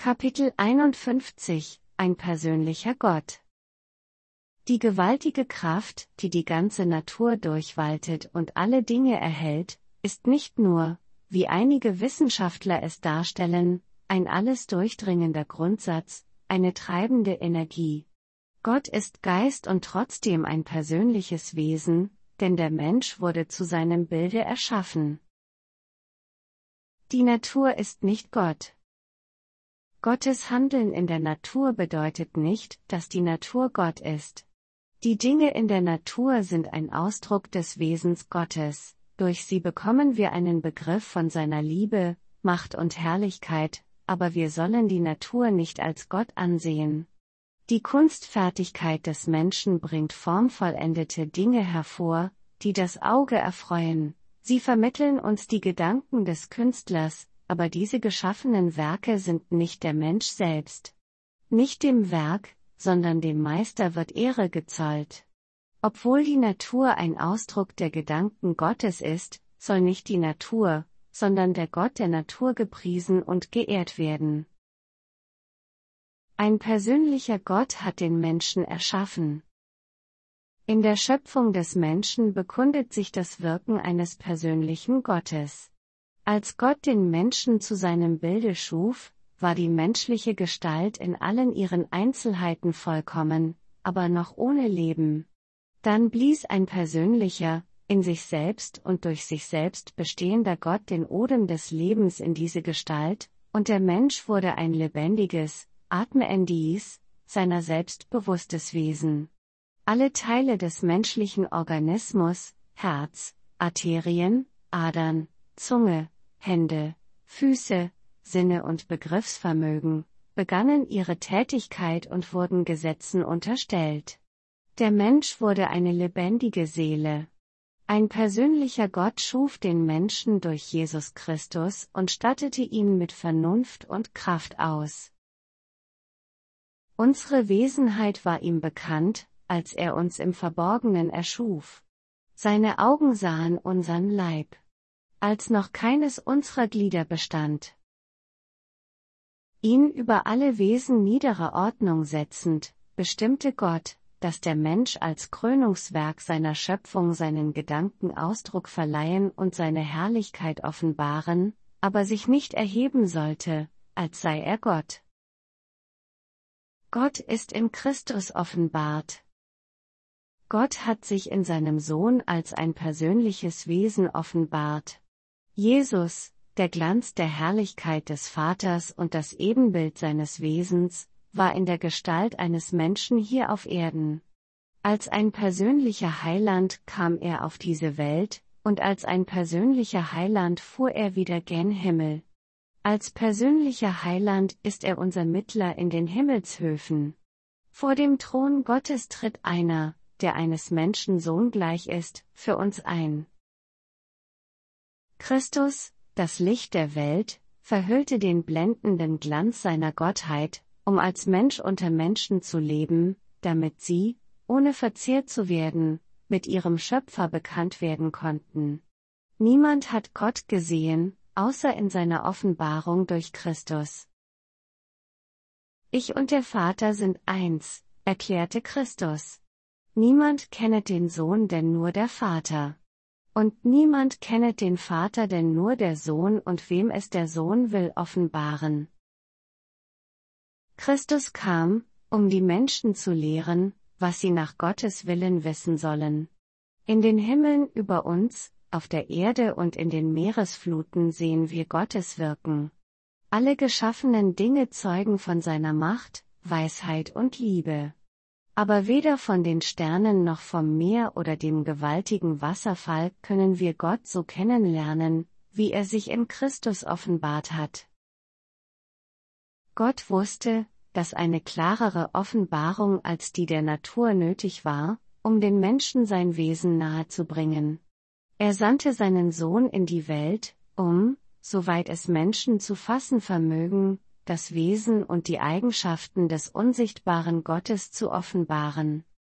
Kapitel 51 – Ein persönlicher Gott. Die gewaltige Kraft, die die ganze Natur durchwaltet und alle Dinge erhält, ist nicht nur, wie einige Wissenschaftler es darstellen, ein alles durchdringender Grundsatz, eine treibende Energie. Gott ist Geist und trotzdem ein persönliches Wesen, denn der Mensch wurde zu seinem Bilde erschaffen. Die Natur ist nicht Gott. Gottes Handeln in der Natur bedeutet nicht, dass die Natur Gott ist. Die Dinge in der Natur sind ein Ausdruck des Wesens Gottes, durch sie bekommen wir einen Begriff von seiner Liebe, Macht und Herrlichkeit, aber wir sollen die Natur nicht als Gott ansehen. Die Kunstfertigkeit des Menschen bringt formvollendete Dinge hervor, die das Auge erfreuen, sie vermitteln uns die Gedanken des Künstlers, aber diese geschaffenen Werke sind nicht der Mensch selbst. Nicht dem Werk, sondern dem Meister wird Ehre gezollt. Obwohl die Natur ein Ausdruck der Gedanken Gottes ist, soll nicht die Natur, sondern der Gott der Natur gepriesen und geehrt werden. Ein persönlicher Gott hat den Menschen erschaffen. In der Schöpfung des Menschen bekundet sich das Wirken eines persönlichen Gottes. Als Gott den Menschen zu seinem Bilde schuf, war die menschliche Gestalt in allen ihren Einzelheiten vollkommen, aber noch ohne Leben. Dann blies ein persönlicher, in sich selbst und durch sich selbst bestehender Gott den Odem des Lebens in diese Gestalt, und der Mensch wurde ein lebendiges, atmendes, seiner selbst bewusstes Wesen. Alle Teile des menschlichen Organismus, Herz, Arterien, Adern, Zunge, Hände, Füße, Sinne und Begriffsvermögen, begannen ihre Tätigkeit und wurden Gesetzen unterstellt. Der Mensch wurde eine lebendige Seele. Ein persönlicher Gott schuf den Menschen durch Jesus Christus und stattete ihn mit Vernunft und Kraft aus. Unsere Wesenheit war ihm bekannt, als er uns im Verborgenen erschuf. Seine Augen sahen unseren Leib, als noch keines unserer Glieder bestand. Ihn über alle Wesen niederer Ordnung setzend, bestimmte Gott, dass der Mensch als Krönungswerk seiner Schöpfung seinen Gedanken Ausdruck verleihen und seine Herrlichkeit offenbaren, aber sich nicht erheben sollte, als sei er Gott. Gott ist in Christus offenbart. Gott hat sich in seinem Sohn als ein persönliches Wesen offenbart. Jesus, der Glanz der Herrlichkeit des Vaters und das Ebenbild seines Wesens, war in der Gestalt eines Menschen hier auf Erden. Als ein persönlicher Heiland kam er auf diese Welt, und als ein persönlicher Heiland fuhr er wieder gen Himmel. Als persönlicher Heiland ist er unser Mittler in den Himmelshöfen. Vor dem Thron Gottes tritt einer, der eines Menschen Sohn gleich ist, für uns ein. Christus, das Licht der Welt, verhüllte den blendenden Glanz seiner Gottheit, um als Mensch unter Menschen zu leben, damit sie, ohne verzehrt zu werden, mit ihrem Schöpfer bekannt werden konnten. Niemand hat Gott gesehen, außer in seiner Offenbarung durch Christus. Ich und der Vater sind eins, erklärte Christus. Niemand kennet den Sohn, denn nur der Vater. Und niemand kennet den Vater, denn nur der Sohn und wem es der Sohn will offenbaren. Christus kam, um die Menschen zu lehren, was sie nach Gottes Willen wissen sollen. In den Himmeln über uns, auf der Erde und in den Meeresfluten sehen wir Gottes Wirken. Alle geschaffenen Dinge zeugen von seiner Macht, Weisheit und Liebe. Aber weder von den Sternen noch vom Meer oder dem gewaltigen Wasserfall können wir Gott so kennenlernen, wie er sich in Christus offenbart hat. Gott wusste, dass eine klarere Offenbarung als die der Natur nötig war, um den Menschen sein Wesen nahezubringen. Er sandte seinen Sohn in die Welt, um, soweit es Menschen zu fassen vermögen, das Wesen und die Eigenschaften des unsichtbaren Gottes zu offenbaren.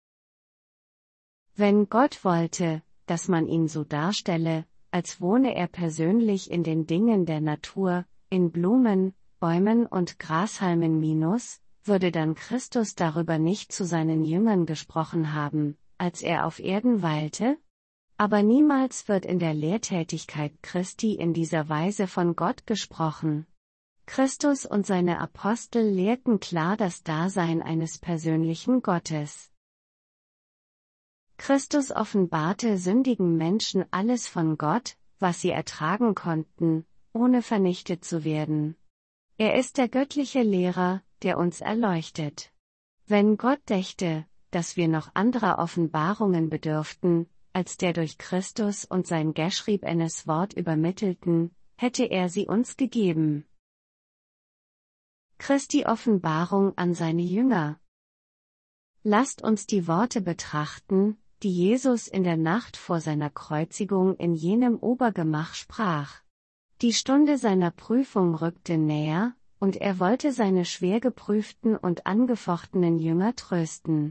Wenn Gott wollte, dass man ihn so darstelle, als wohne er persönlich in den Dingen der Natur, in Blumen, Bäumen und Grashalmen würde dann Christus darüber nicht zu seinen Jüngern gesprochen haben, als er auf Erden weilte? Aber niemals wird in der Lehrtätigkeit Christi in dieser Weise von Gott gesprochen. Christus und seine Apostel lehrten klar das Dasein eines persönlichen Gottes. Christus offenbarte sündigen Menschen alles von Gott, was sie ertragen konnten, ohne vernichtet zu werden. Er ist der göttliche Lehrer, der uns erleuchtet. Wenn Gott dächte, dass wir noch anderer Offenbarungen bedürften, als der durch Christus und sein geschriebenes Wort übermittelten, hätte er sie uns gegeben. Christi Offenbarung an seine Jünger. Lasst uns die Worte betrachten, die Jesus in der Nacht vor seiner Kreuzigung in jenem Obergemach sprach. Die Stunde seiner Prüfung rückte näher, und er wollte seine schwer geprüften und angefochtenen Jünger trösten.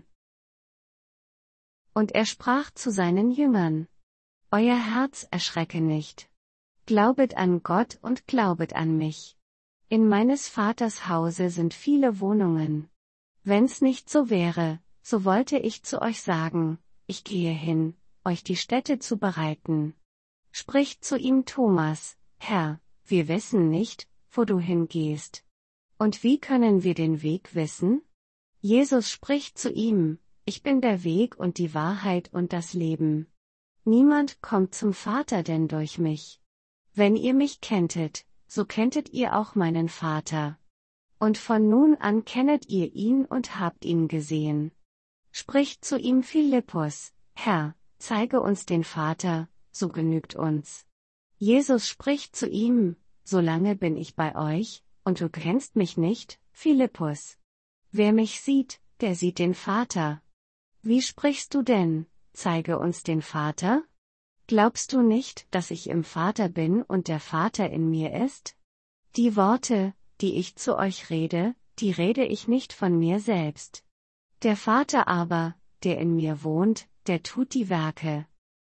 Und er sprach zu seinen Jüngern: Euer Herz erschrecke nicht. Glaubet an Gott und glaubet an mich. In meines Vaters Hause sind viele Wohnungen. Wenn's nicht so wäre, so wollte ich zu euch sagen, ich gehe hin, euch die Stätte zu bereiten. Spricht zu ihm Thomas: Herr, wir wissen nicht, wo du hingehst. Und wie können wir den Weg wissen? Jesus spricht zu ihm: Ich bin der Weg und die Wahrheit und das Leben. Niemand kommt zum Vater denn durch mich. Wenn ihr mich kenntet, so kenntet ihr auch meinen Vater. Und von nun an kennet ihr ihn und habt ihn gesehen. Spricht zu ihm Philippus: Herr, zeige uns den Vater, so genügt uns. Jesus spricht zu ihm: Solange bin ich bei euch, und du kennst mich nicht, Philippus. Wer mich sieht, der sieht den Vater. Wie sprichst du denn, zeige uns den Vater? Glaubst du nicht, dass ich im Vater bin und der Vater in mir ist? Die Worte, die ich zu euch rede, die rede ich nicht von mir selbst. Der Vater aber, der in mir wohnt, der tut die Werke.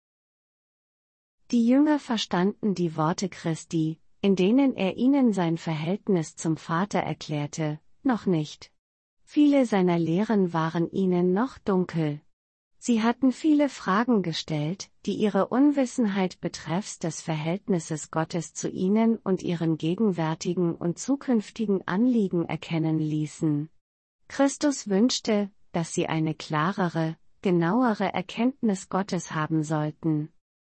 Die Jünger verstanden die Worte Christi, in denen er ihnen sein Verhältnis zum Vater erklärte, noch nicht. Viele seiner Lehren waren ihnen noch dunkel. Sie hatten viele Fragen gestellt, die ihre Unwissenheit betreffs des Verhältnisses Gottes zu ihnen und ihren gegenwärtigen und zukünftigen Anliegen erkennen ließen. Christus wünschte, dass sie eine klarere, genauere Erkenntnis Gottes haben sollten.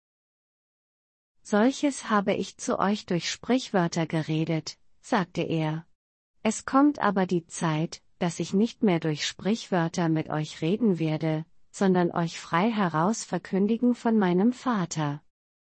Solches habe ich zu euch durch Sprichwörter geredet, sagte er. Es kommt aber die Zeit, dass ich nicht mehr durch Sprichwörter mit euch reden werde, sondern euch frei heraus verkündigen von meinem Vater.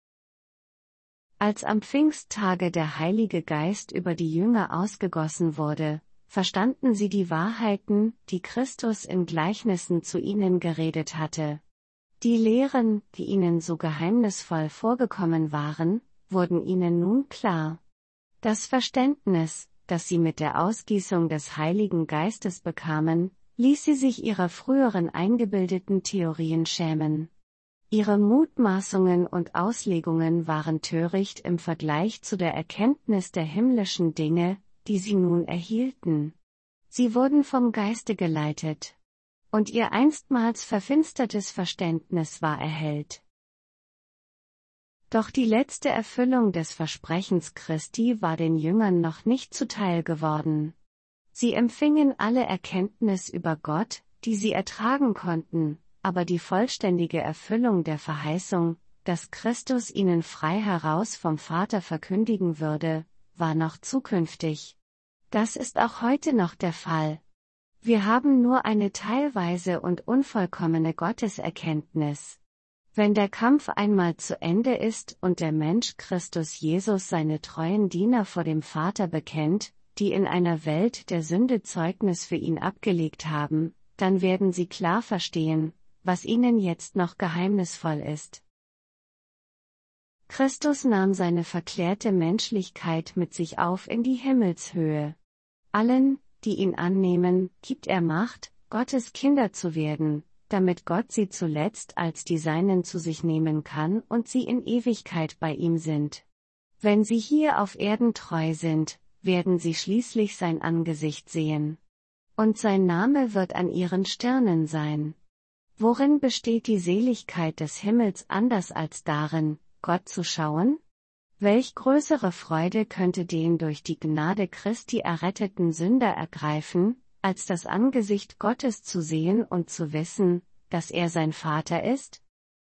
Als am Pfingsttage der Heilige Geist über die Jünger ausgegossen wurde, verstanden sie die Wahrheiten, die Christus in Gleichnissen zu ihnen geredet hatte. Die Lehren, die ihnen so geheimnisvoll vorgekommen waren, wurden ihnen nun klar. Das Verständnis, das sie mit der Ausgießung des Heiligen Geistes bekamen, ließ sie sich ihrer früheren eingebildeten Theorien schämen. Ihre Mutmaßungen und Auslegungen waren töricht im Vergleich zu der Erkenntnis der himmlischen Dinge, die sie nun erhielten. Sie wurden vom Geiste geleitet. Und ihr einstmals verfinstertes Verständnis war erhellt. Doch die letzte Erfüllung des Versprechens Christi war den Jüngern noch nicht zuteil geworden. Sie empfingen alle Erkenntnis über Gott, die sie ertragen konnten, aber die vollständige Erfüllung der Verheißung, dass Christus ihnen frei heraus vom Vater verkündigen würde, war noch zukünftig. Das ist auch heute noch der Fall. Wir haben nur eine teilweise und unvollkommene Gotteserkenntnis. Wenn der Kampf einmal zu Ende ist und der Mensch Christus Jesus seine treuen Diener vor dem Vater bekennt, die in einer Welt der Sünde Zeugnis für ihn abgelegt haben, dann werden sie klar verstehen, was ihnen jetzt noch geheimnisvoll ist. Christus nahm seine verklärte Menschlichkeit mit sich auf in die Himmelshöhe. Allen, die ihn annehmen, gibt er Macht, Gottes Kinder zu werden, damit Gott sie zuletzt als die Seinen zu sich nehmen kann und sie in Ewigkeit bei ihm sind. Wenn sie hier auf Erden treu sind, werden sie schließlich sein Angesicht sehen. Und sein Name wird an ihren Stirnen sein. Worin besteht die Seligkeit des Himmels anders als darin, Gott zu schauen? Welch größere Freude könnte den durch die Gnade Christi erretteten Sünder ergreifen, als das Angesicht Gottes zu sehen und zu wissen, dass er sein Vater ist?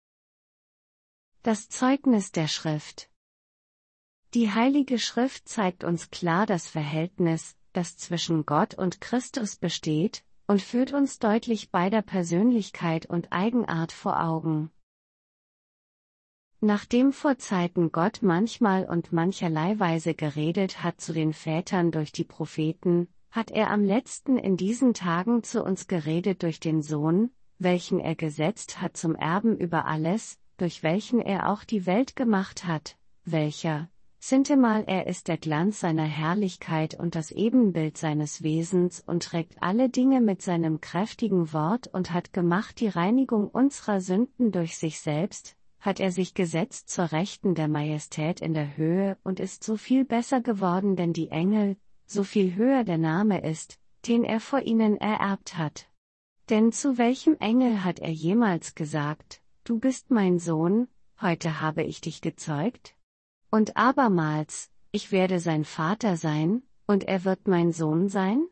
Das Zeugnis der Schrift. Die Heilige Schrift zeigt uns klar das Verhältnis, das zwischen Gott und Christus besteht, und führt uns deutlich beider Persönlichkeit und Eigenart vor Augen. Nachdem vor Zeiten Gott manchmal und mancherlei Weise geredet hat zu den Vätern durch die Propheten, hat er am letzten in diesen Tagen zu uns geredet durch den Sohn, welchen er gesetzt hat zum Erben über alles, durch welchen er auch die Welt gemacht hat, welcher, sintemal er ist der Glanz seiner Herrlichkeit und das Ebenbild seines Wesens und trägt alle Dinge mit seinem kräftigen Wort und hat gemacht die Reinigung unserer Sünden durch sich selbst, hat er sich gesetzt zur Rechten der Majestät in der Höhe und ist so viel besser geworden denn die Engel, so viel höher der Name ist, den er vor ihnen ererbt hat. Denn zu welchem Engel hat er jemals gesagt, du bist mein Sohn, heute habe ich dich gezeugt? Und abermals, ich werde sein Vater sein, und er wird mein Sohn sein?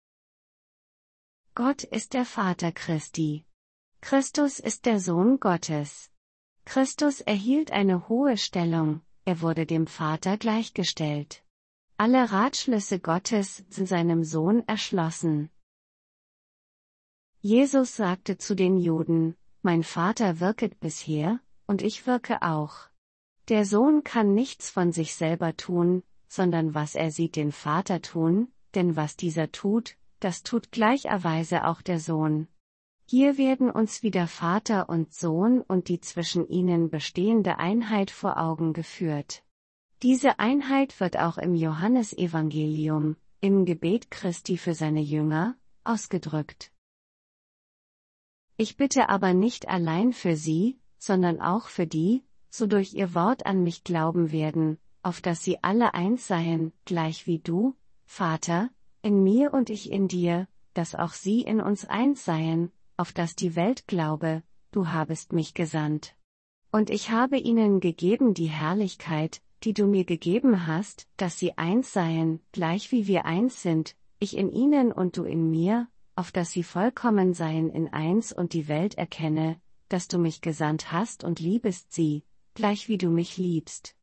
Gott ist der Vater Christi. Christus ist der Sohn Gottes. Christus erhielt eine hohe Stellung, er wurde dem Vater gleichgestellt. Alle Ratschlüsse Gottes sind seinem Sohn erschlossen. Jesus sagte zu den Juden, mein Vater wirket bisher, und ich wirke auch. Der Sohn kann nichts von sich selber tun, sondern was er sieht den Vater tun, denn was dieser tut, das tut gleicherweise auch der Sohn. Hier werden uns wieder Vater und Sohn und die zwischen ihnen bestehende Einheit vor Augen geführt. Diese Einheit wird auch im Johannesevangelium, im Gebet Christi für seine Jünger, ausgedrückt. Ich bitte aber nicht allein für sie, sondern auch für die, so durch ihr Wort an mich glauben werden, auf dass sie alle eins seien, gleich wie du, Vater, in mir und ich in dir, dass auch sie in uns eins seien, auf dass die Welt glaube, du habest mich gesandt. Und ich habe ihnen gegeben die Herrlichkeit, die du mir gegeben hast, dass sie eins seien, gleich wie wir eins sind, ich in ihnen und du in mir, auf dass sie vollkommen seien in eins und die Welt erkenne, dass du mich gesandt hast und liebest sie, gleich wie du mich liebst.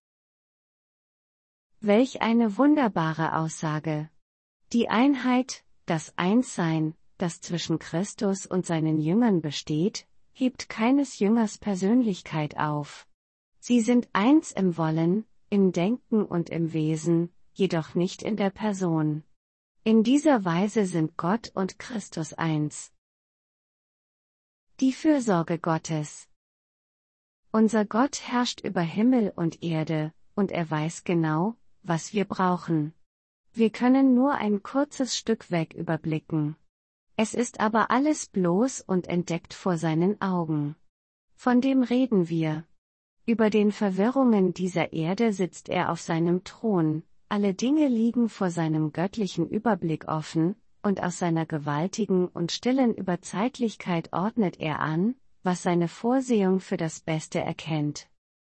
Welch eine wunderbare Aussage! Die Einheit, das Einssein, das zwischen Christus und seinen Jüngern besteht, hebt keines Jüngers Persönlichkeit auf. Sie sind eins im Wollen, im Denken und im Wesen, jedoch nicht in der Person. In dieser Weise sind Gott und Christus eins. Die Fürsorge Gottes. Unser Gott herrscht über Himmel und Erde, und er weiß genau, was wir brauchen. Wir können nur ein kurzes Stück weg überblicken. Es ist aber alles bloß und entdeckt vor seinen Augen. Von dem reden wir. Über den Verwirrungen dieser Erde sitzt er auf seinem Thron, alle Dinge liegen vor seinem göttlichen Überblick offen, und aus seiner gewaltigen und stillen Überzeitlichkeit ordnet er an, was seine Vorsehung für das Beste erkennt.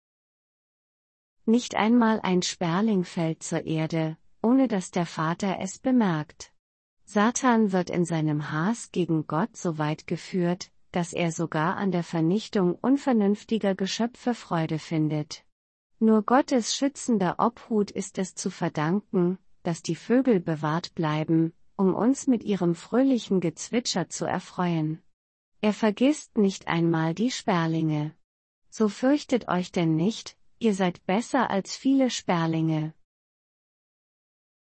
Nicht einmal ein Sperling fällt zur Erde, ohne dass der Vater es bemerkt. Satan wird in seinem Hass gegen Gott so weit geführt, dass er sogar an der Vernichtung unvernünftiger Geschöpfe Freude findet. Nur Gottes schützender Obhut ist es zu verdanken, dass die Vögel bewahrt bleiben, um uns mit ihrem fröhlichen Gezwitscher zu erfreuen. Er vergisst nicht einmal die Sperlinge. So fürchtet euch denn nicht, ihr seid besser als viele Sperlinge.